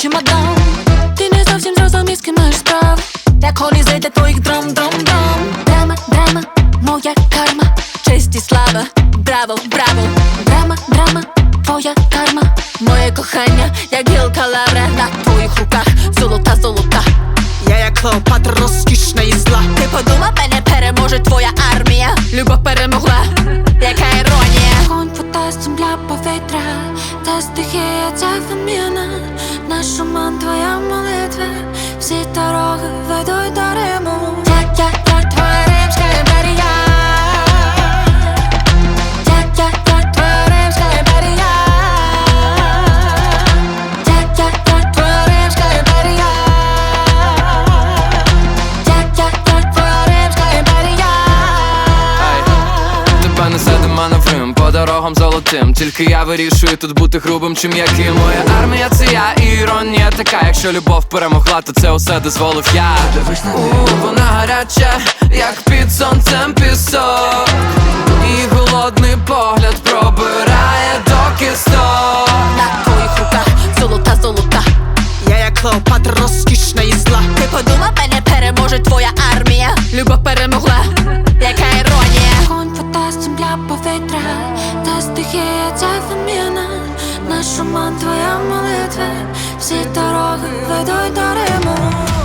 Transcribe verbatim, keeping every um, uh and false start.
чемодан. Ти не зовсім зрозумів, з ким маєш справу. Як колізей для твоїх драм-драм-драм. Драма, драма, моя карма, честь і слава, браво, браво. Драма, драма, твоя карма, моє кохання, як гілка лавра. На твоїх руках золота, золота. Я як Клеопатра, розкішна і зла. Ти подумав, мене переможе твоя армія. Любов перемогла, яка іронія. Огонь, вода, земля, повітря, це стихія, це феміна. Наш роман, твоя молитва, всі дороги ведуть до Риму. Я, я, я, твоя римська імперія. Я, я, я, твоя римська імперія. Я, я, я, твоя римська імперія. Я, я, я, твоя римська імперія. Тебе несе до мене в Рим по дорогам золотим. Тільки я вирішую тут бути грубим чи м'яким. Моя армія це я, і іронія така. Якщо любов перемогла, то це усе дозволив я. У, вона гаряча, як під сонцем пісок. І голодний погляд пробирає до кісток. На твоїх руках золота, золота. Я як Клеопатра, розкішна і зла. Ти подумав, мене переможе твоя армія. Любов перемогла, яка іронія. Огонь, вода, земля, повітря, це стихія, це феміна. Наш роман, твоя молитва, всі дороги ведуть до Риму.